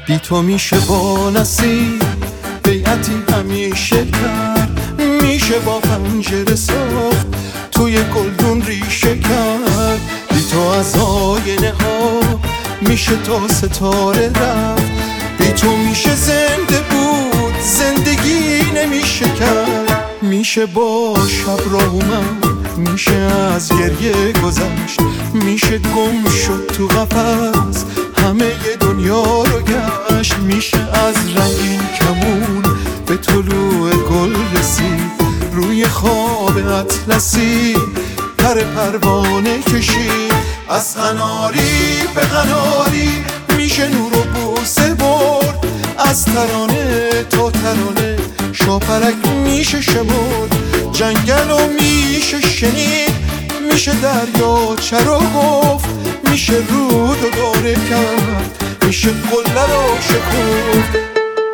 بی تو میشه با نسیم بیعتی همیشه کرد، میشه با پنجره ساخت توی گلدون ریشه کرد. بی تو از آینه ها میشه تا ستاره رفت، بی تو میشه زنده بود زندگی نمیشه کرد. میشه با شب راه اومد، میشه از گریه گذشت، میشه گم شد تو قفس همه دنیا رو گشت. میشه از رنگین کمون به طلوع گل رسید، روی خواب اطلسی پر پروانه کشید. از قناری به قناری میشه نور و بوسه برد، از ترانه تا ترانه شاپرک میشه شمرد. جنگل و میشه شنید، میشه دریاچه رو گفت، میشه رود و داره کرد، میشه قله رو شکفت.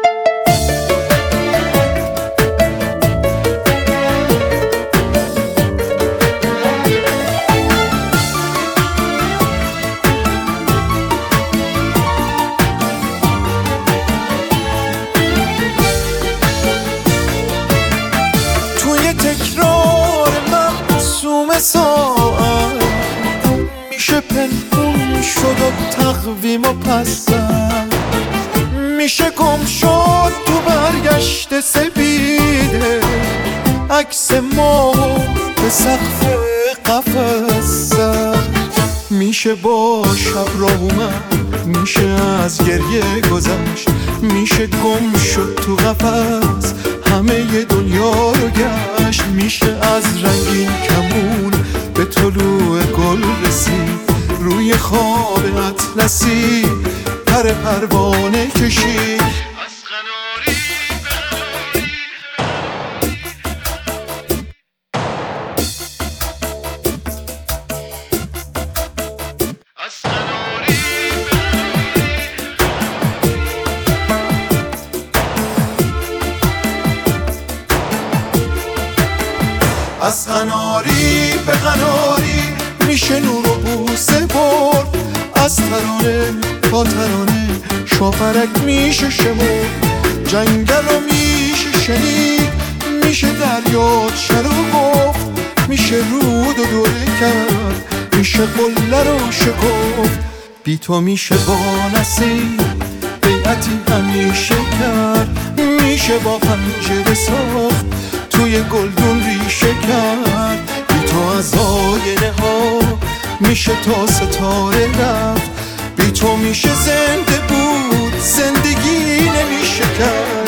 تکرار مقسوم ساعت میشه پنهون شد و تقویم و پس زد، میشه گم شد تو برگشت سپیده عکس ما به سقف قفس زد. میشه با شب راه اومد، میشه از گریه گذشت، میشه گم شد تو قفس همه دنیا رو گشت. میشه از رنگین کمون به طلوع گل رسید، روی خواب اطلسی پر پروانه کشید. از قناری به از قناری به قناری میشه نور و بوسه برد، از ترانه تا ترانه شاپرک میشه شمرد. جنگل و میشه شنید، میشه دریاچه رو گفت، میشه رود و دوره کرد، میشه قله رو شکفت. بی تو میشه با نسیم بیعتی همیشه کرد، میشه با پنجره ساخت توی گلدون ریشه کرد. بی تو از آینه ها میشه تا ستاره رفت، بی تو میشه زنده بود زندگی نمیشه کرد.